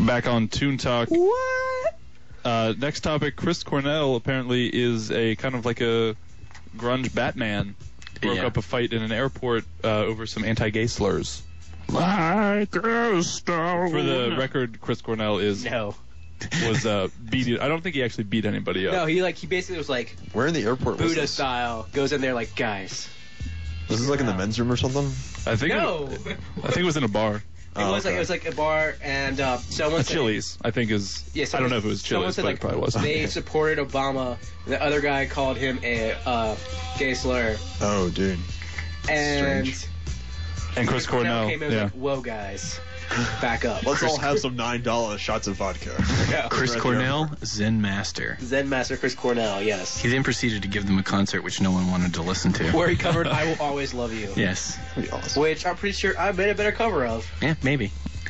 Back on Toon Talk. What? Uh, next topic, Chris Cornell apparently is a kind of like a grunge Batman. Broke Yeah. up a fight in an airport uh, over some anti-gay slurs. Like a stone. For the record, Chris Cornell is No. was uh, beat. I don't think he actually beat anybody up. No, he like he basically was like Where in the airport was Buddha this? style. Goes in there like, guys. Was this like in the men's room or something? I think No. it, I think it was in a bar. It Oh, was like okay. it was like a bar, and uh, someone A said- Chili's, I think is. Yeah, I don't know if it was someone Chili's, said, but like, it probably was. They supported Obama. And the other guy called him a uh, gay slur, Oh, dude. and Strange. And Chris Cornell, came in and was yeah. like, "Whoa, guys, back up." Let's all have some nine dollar shots of vodka. Yeah. Chris Right there. Cornell, Zen Master. Zen Master Chris Cornell, yes, He then proceeded to give them a concert which no one wanted to listen to. where he covered "I Will Always Love You," Yes. That'd be awesome. which I'm pretty sure I made a better cover of. Yeah, maybe.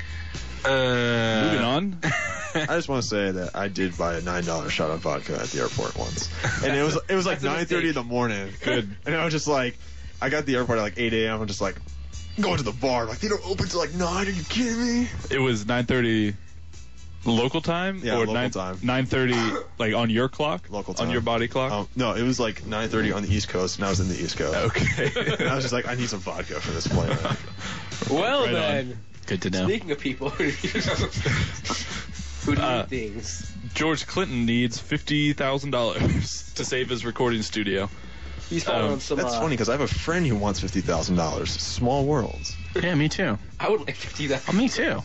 Uh, Moving on. I just want to say that I did buy a nine dollar shot of vodka at the airport once, and it was it was like That's a nine thirty in mistake. the morning. Good, and I was just like, I got to the airport at like eight a.m. I'm just like, going to the bar. I'm like, they don't open till like nine. Are you kidding me? It was nine thirty local time? Yeah, or local nine, time. nine thirty, like on your clock? Local On time. your body clock? Um, no, it was like nine thirty on the East Coast, and I was in the East Coast. Okay. And I was just like, I need some vodka for this plane. Well Right then, Good to know. speaking of people who who do Uh, things, George Clinton needs fifty thousand dollars to save his recording studio. he's falling um, on some. That's uh, funny because I have a friend who wants fifty thousand dollars. Small worlds. Yeah, me too. I would like fifty thousand. Oh, me too.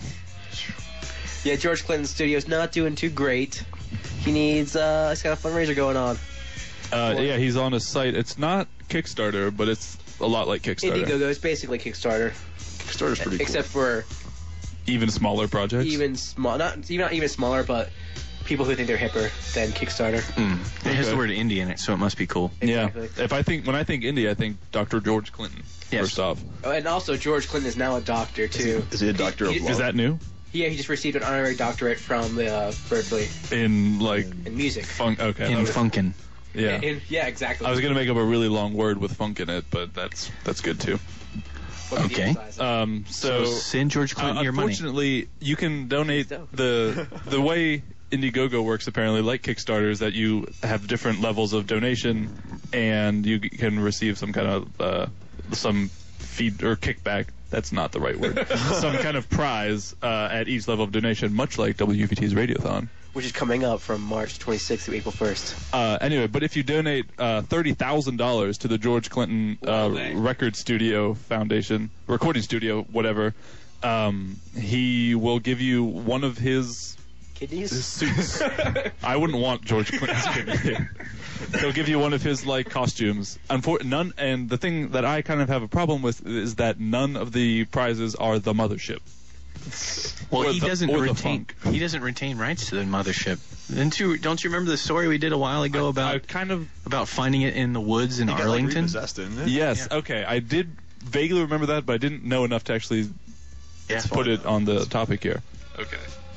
Yeah, George Clinton's studio's not doing too great. He needs. uh He's got a fundraiser going on. Uh, yeah, he's on a site. It's not Kickstarter, but it's a lot like Kickstarter. Indiegogo is basically Kickstarter, Kickstarter's pretty except for Even smaller projects. even small, not even not even smaller, but people who think they're hipper than Kickstarter. Mm. It has Okay. the word indie in it, so it must be cool. Exactly. Yeah. If I think when I think India, I think Doctor George Clinton. Yes. First off, Oh, and also George Clinton is now a doctor too. Is he a doctor of He- love? is that new? Yeah, he just received an honorary doctorate from the uh, Berkeley In like in music. funk? Okay. In that was- Funkin'. yeah. In- yeah, exactly. I was gonna make up a really long word with funk in it, but that's that's good too. What did he Okay. emphasize? Um, So, so, send George Clinton uh, your money. unfortunately, you can donate Dope. the the way Indiegogo works. Apparently, like Kickstarter, is that you have different levels of donation, and you g- can receive some kind of uh, some feed or kickback. That's not the right word. Some kind of prize uh, at each level of donation, much like W V T's Radiothon. Which is coming up from March twenty-sixth to April first. Uh, anyway, but if you donate uh, thirty thousand dollars to the George Clinton uh, Wow. Record Studio Foundation, recording studio, whatever, um, he will give you one of his, Kidneys? his suits. I wouldn't want George Clinton's kidney. He'll give you one of his like costumes. Unfor- none, and the thing that I kind of have a problem with is that none of the prizes are the mothership. Well, Or he the- doesn't or the retain. funk. He doesn't retain rights to the mothership. Don't you? Don't you remember the story we did a while ago about I kind of about finding it in the woods in He got, like, Arlington? repossessed, didn't it? yes, okay. I did vaguely remember that, but I didn't know enough to actually Yeah. put it on the topic here. Okay.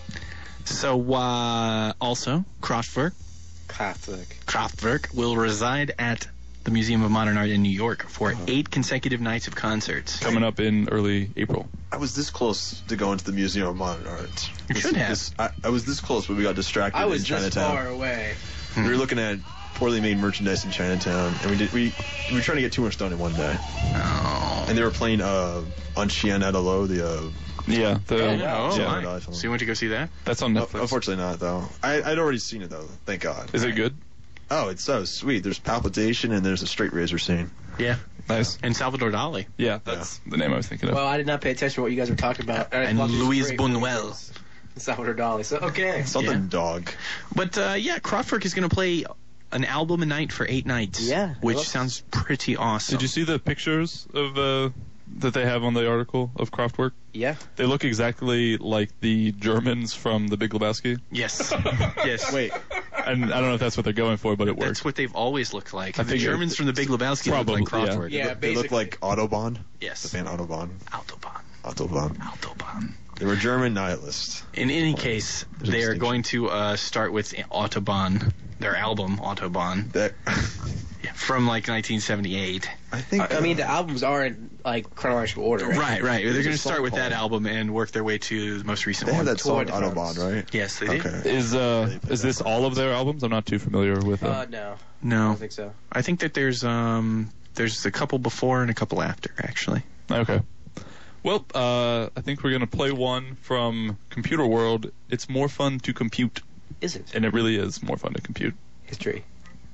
So uh, also Kraftwerk, Catholic. Kraftwerk will reside at the Museum of Modern Art in New York for Uh-huh. eight consecutive nights of concerts. Coming up in early April. I was this close to going to the Museum of Modern Art. You This- should have. this- I, I was this close, but we got distracted I was in this Chinatown. far away. We were looking at poorly made merchandise in Chinatown, and we did we we were trying to get too much done in one day. Oh. And they were playing uh on Chien at Alo, the uh, Yeah, the, Oh, wow. Oh, Yeah. my. So you went to go see that? that's on uh, Netflix. unfortunately not though. I I'd already seen it though. Thank God. Is it good? Oh, it's so sweet. There's palpitation and there's a straight razor scene. Yeah. Nice. And Salvador Dali. Yeah, that's the name I was thinking of. Well, I did not pay attention to what you guys were talking about. I And thought you were Louise straight Buñuel. razors. Salvador Dali. So okay. Something Yeah. dog. But uh, yeah, Kraftwerk is going to play an album a night for eight nights. Yeah. Which Well, sounds pretty awesome. Did you see the pictures of uh, that they have on the article of Kraftwerk? Yeah. They look exactly like the Germans from The Big Lebowski. Yes. yes. Wait, And I don't know if that's what they're going for, but it That's works. what they've always looked like. I the figured. Germans from the Big Lebowski Probably, look like Kraftwerk. Yeah, they look basically. like Autobahn. Yes. The band Autobahn. Autobahn. Autobahn. Autobahn. They were German nihilists. In any case, There's a they are distinction. going to uh, start with Autobahn, their album Autobahn, That from like nineteen seventy-eight. I think. I, I mean, uh, the albums are in like chronological order. Right, Right, right. They're There's going a to start song with that called- album and work their way to the most recent They have one. that song Tour de France. Autobahn, right? Yes, they do. Okay. Is uh is this all of their albums? I'm not too familiar with them. Uh, no, I No, don't think so. I think that there's um there's a couple before and a couple after, actually. Okay. Well, uh, I think we're gonna play one from Computer World. It's more fun to compute, Is it and it really is more fun to compute. history?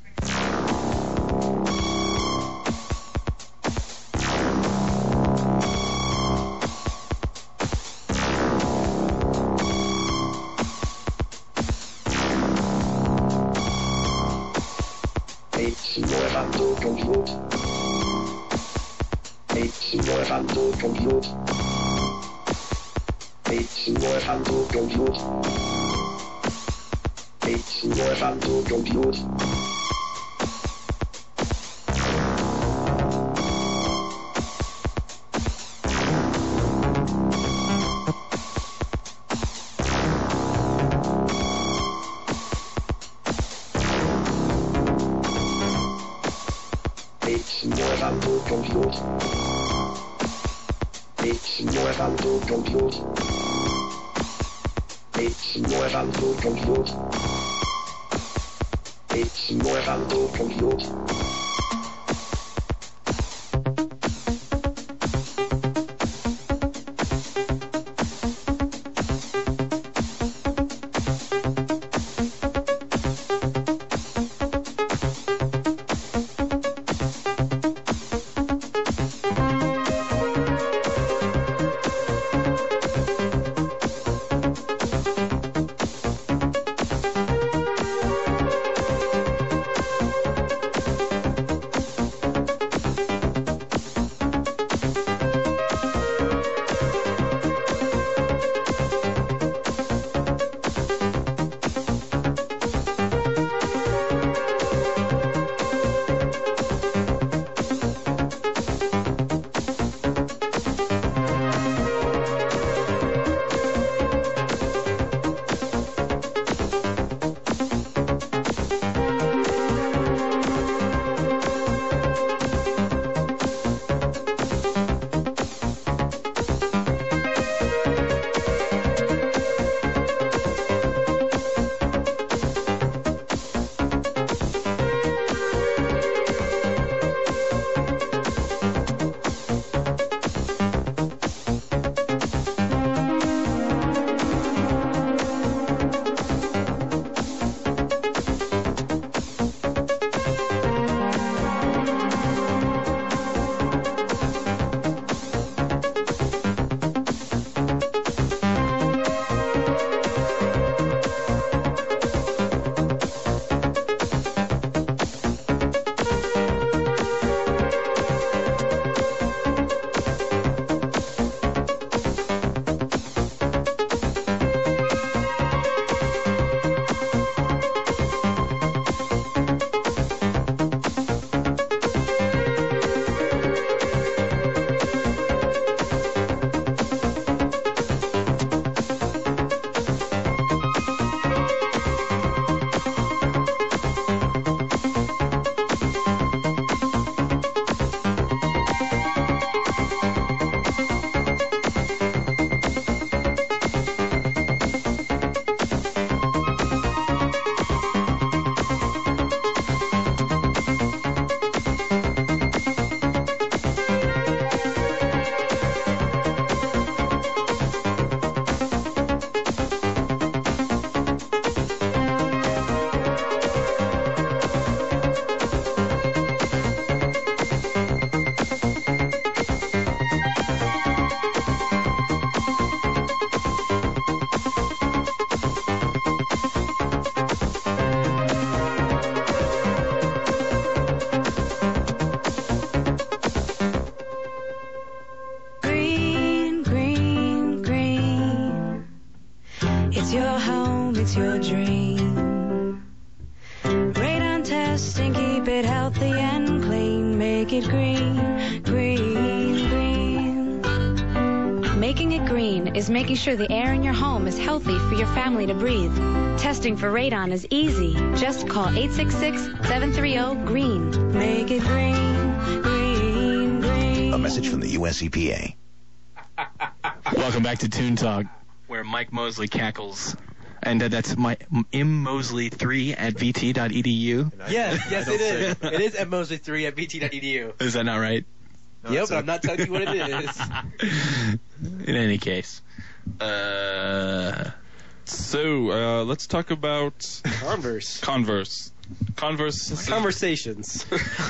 It's more fun to compute. It's more fun to compute. It's more fun to compute. It's more fun to compute. It's more fun to compute. It's more fun to compute. It's more fun to compute. It's more fun to compute. Green, green, green. It's your home, it's your dream. Radon testing, keep it healthy and clean. Make it green, green, green. Making it green is making sure the air in your home is healthy for your family to breathe. Testing for radon is easy. Just call eight six six, seven three zero, GREEN. Make it green, green, green. A message from the U S E P A. Welcome back to Toon Talk, where Mike Mosley cackles. And uh, that's my M Mosley three at v t dot e d u. Yes, yes, it is. It is M Mosley three at v t dot e d u. Is that not right? No, Yep, it's but a- I'm not telling you what it is. In any case. Uh, So uh, let's talk about Converse. Converse. Converse. Conversations.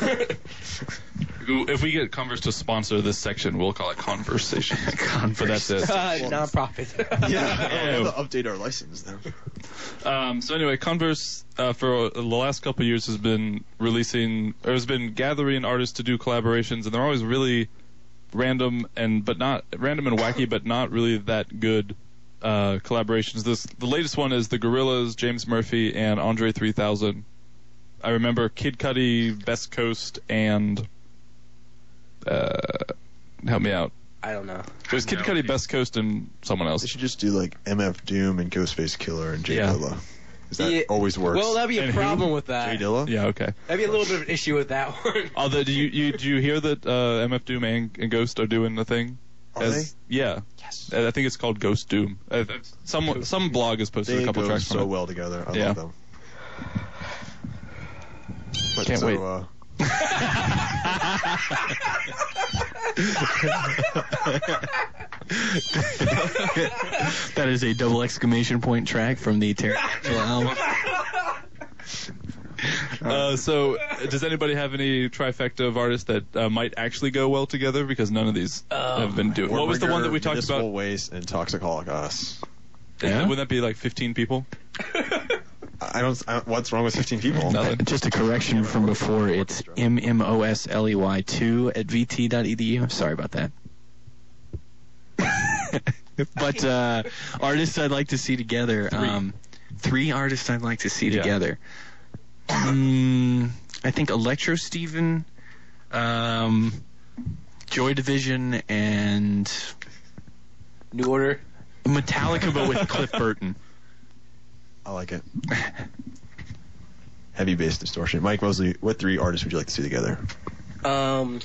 If we get Converse to sponsor this section, we'll call it Conversation. Converse. But that's it. uh, non-profit. Yeah, we'll have to update our license then. Um, so anyway, Converse uh, for the last couple of years has been releasing, or has been gathering artists to do collaborations, and they're always really random and but not random and wacky, but not really that good uh, collaborations. This the latest one is the Gorillaz, James Murphy, and Andre three thousand. I remember Kid Cudi, Best Coast, and uh, help me out. I don't know. It was Kid Cudi, Best Coast, and someone else. They should just do like M F Doom and Ghostface Killer and Jay Yeah. Dilla. 'Cause that Yeah. always works. Well, that'd be a And who? problem with that. Jay Dilla? Yeah, okay. That'd be a little bit of an issue with that one. Although, do you, you do you hear that uh, M F Doom and, and Ghost are doing a thing? Are As, Yeah. Yes. I I think it's called Ghost Doom. Uh, some some blog has posted They a couple go tracks so from it. well together. I Yeah. love them. But Can't so, wait. Uh, that is a double exclamation point track from the Pterodactyl album. Uh, so, does anybody have any trifecta of artists that uh, might actually go well together? Because none of these have been doing. What was the one that we talked Municipal about? Waste and Toxicaholic Us. Yeah? Wouldn't that be like fifteen people? I don't, I don't. What's wrong with fifteen people? Nothing. Just a correction from before. It's M M O S L E Y two at v t dot e d u. Sorry about that. But uh, artists I'd like to see together. Three. Um, three artists I'd like to see Yeah. together. Mm, I think Electro Steven, um, Joy Division, and New Order. Metallica, but with Cliff Burton. I like it. Heavy bass distortion. Mike Mosley, what three artists would you like to see together? Um,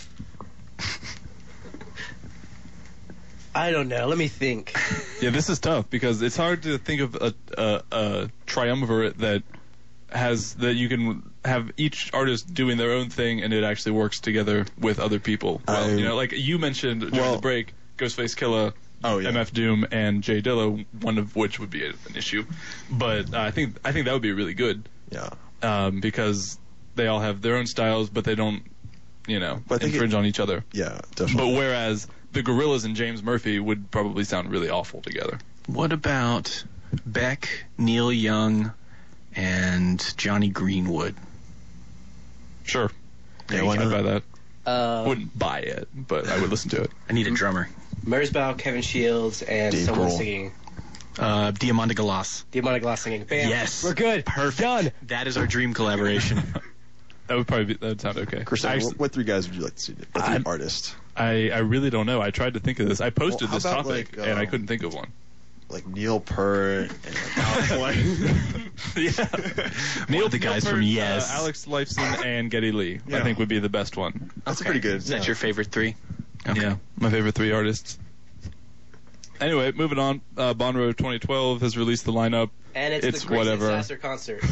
I don't know. Let me think. Yeah, this is tough because it's hard to think of a, a, a triumvirate that has that you can have each artist doing their own thing and it actually works together with other people. Well, I- you know, like you mentioned during Well- the break, Ghostface Killer, Oh, yeah. M F Doom, and Jay Dilla, one of which would be a, an issue. But uh, I think I think that would be really good Yeah. um, because they all have their own styles, but they don't, you know, But I think infringe it- on each other. Yeah, But definitely. whereas the Gorillaz and James Murphy would probably sound really awful together. What about Beck, Neil Young, and Johnny Greenwood? Sure. Yeah, why I'd not? buy that. Uh, Wouldn't buy it, but I would listen to it. I need a drummer. Merzbow, Kevin Shields, and Dave someone Grohl. singing. Uh, Diamanda Galas. Diamante Glass singing. Bam. Yes. We're good. Perfect. Done. That is our dream collaboration. That would probably be, that would sound okay. Chris, I, what, actually- what three guys would you like to see? What three I'm- artists? I, I really don't know. I tried to think of this. I posted Well, how this about, topic like, and I um, couldn't think of one. Like Neil Peart and like Alex White. Yeah. Neil, the guys Neil from Peart, Yes. Uh, Alex Lifeson and Getty Lee, I Yeah. think would be the best one. That's pretty good. Is that yeah. your favorite three? Okay. Yeah, my favorite three artists. Anyway, moving on. Uh, Bonnaroo twenty twelve has released the lineup. And it's, It's the Grace whatever. Sasser concert.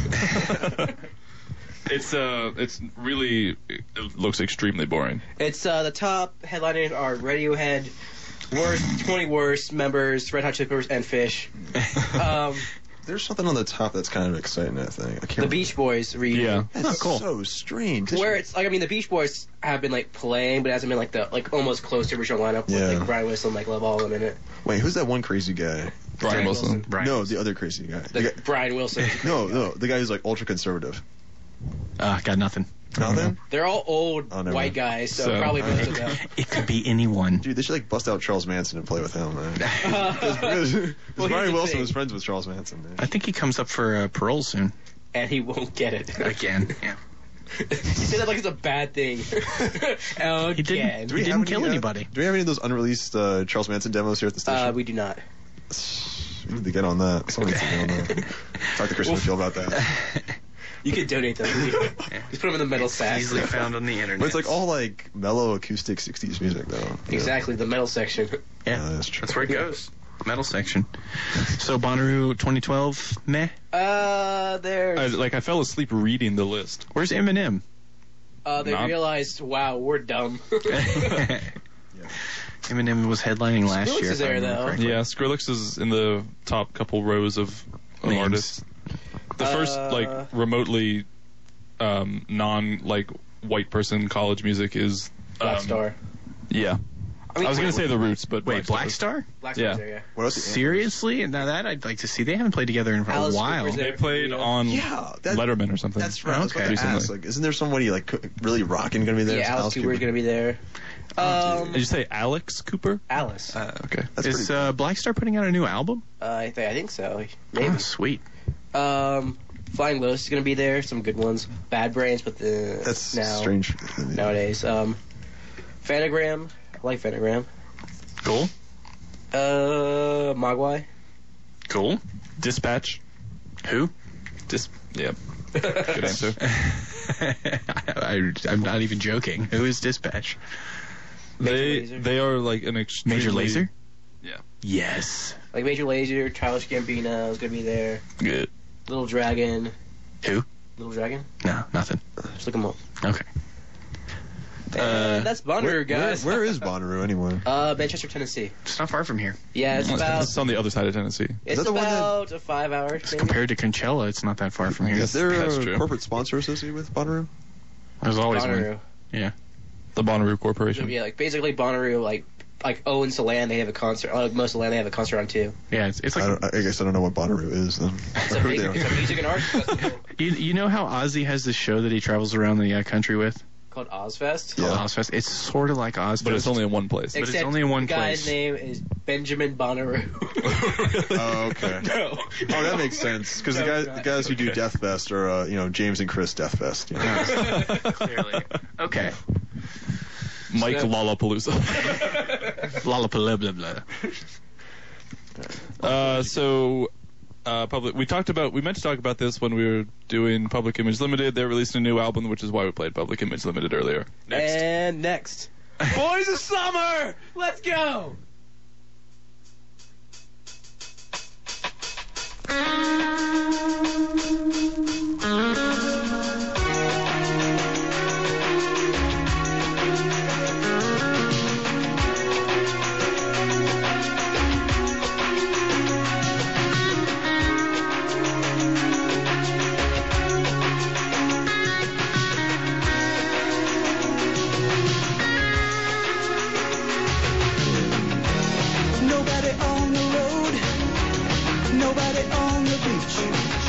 It's uh, it's really it looks extremely boring. It's uh, the top headliners are Radiohead, worst twenty worst members, Red Hot Chili Peppers, and Fish. Um, There's something on the top that's kind of exciting, I think. I can't the remember. Beach Boys reunion. Yeah. That's Oh, cool. so strange. Where it's like I mean the Beach Boys have been like playing, but it hasn't been like the like almost close to original lineup with Yeah. like Brian Wilson and like Love All of them in it. Wait, who's that one crazy guy? Brian Brian Wilson. Wilson. Brian. No, the other crazy guy. The The guy Brian Wilson. no, no, the guy who's like ultra conservative. Uh, got nothing. Nothing? They're all old Oh, never white mind. guys, so, So, probably all most right. of them. It could be anyone. Dude, they should like bust out Charles Manson and play with him, man. Well, Because here's Brian the Wilson thing. was friends with Charles Manson, man. I think he comes up for uh, parole soon. And he won't get it. Again. Yeah. You say that like it's a bad thing. Again. He didn't- Do we He have didn't kill any, uh, anybody. Do we have any of those unreleased uh, Charles Manson demos here at the station? Uh, we do not. We need to get on that. Someone needs to get on that. Talk to Chris Mitchell about that. You could donate them. Just put them in the metal sack. Easily found on the internet. But it's like all like mellow acoustic sixties music though. Exactly, the metal section. Yeah, Uh, that's true. that's where it goes. Metal section. So Bonnaroo twenty twelve, meh. Uh, there's. I, like I fell asleep reading the list. Where's Eminem? Uh, they Not- realized, wow, we're dumb. Eminem was headlining last Skrillex year. is if I there, remember though. correctly. Yeah, Skrillex is in the top couple rows of, of Names. artists. The first Uh, like remotely um, non like white person college music is Black um, Star. Yeah, I, mean, I was gonna say the Roots, but Wait, Black Black Star? Black yeah. Star's there, yeah. What else? Seriously? Now that I'd like to see. They haven't played together in for Alice a while. Cooper's there. They played on Yeah, that, Letterman or something. that's right. I was about Okay. to ask, like, isn't there somebody like co- really rocking gonna be there? Yeah, Is Alice Cooper's going to be there. Oh, Um, Did you say Alex Cooper? Alice. Uh, Uh, okay. That's Is pretty uh, Black Star putting out a new album? I, th- I think so. Maybe. Oh, sweet. Um, Flying Lotus is going to be there. Some good ones. Bad Brains, but the That's now strange. nowadays. Um, Phanogram. I like Phanogram. Cool. Uh, Mogwai. Cool. Dispatch. Who? Dis. Yeah. Good answer. I, I'm not even joking. Who is Dispatch? They Lazer. they are like an extremely Major Lazer? Yeah. Yes. Like Major Lazer, Childish Gambino is going to be there. Good. Little Dragon. Who? Little Dragon? No, nothing. Just look them up. Okay. And that's Bonnaroo, Where, guys. where, where is Bonnaroo anyway? Uh, Manchester, Tennessee. It's not far from here. Yeah, it's about It's on the other side of Tennessee. it's that the one that- about a five hour. Maybe. Compared to Conchella, it's not that far from here. Is there that's a true. corporate sponsor associated with Bonnaroo? There's always Bonnaroo. one. Yeah. The Bonnaroo Corporation. Yeah, like basically Bonnaroo, like like owns the land. They have a concert. Like most of the land, they have a concert on too. Yeah, it's, it's I, like don't, I guess I don't know what Bonnaroo is then. It's a, big, it's a music and arts festival you, you know how Ozzy has this show that he travels around the uh, country with? called Ozfest. Called Yeah. Ozfest. It's sort of like Ozfest. But it's only in one place. But it's Except only in one the guy's place. name is Benjamin Bonnaroo. Oh, okay. no. Oh, that makes sense. Because No, the guys, not. the guys who do Deathfest are, uh, you know, James and Chris Deathfest. You know? Clearly. Okay. Mike So- Lollapalooza. Lollapalooza. Uh, so, uh, public. We talked about. We meant to talk about this when we were doing Public Image Limited. They're releasing a new album, which is why we played Public Image Limited earlier. Next. And next, Boys of Summer. Let's go. Nobody on the road, nobody on the beach.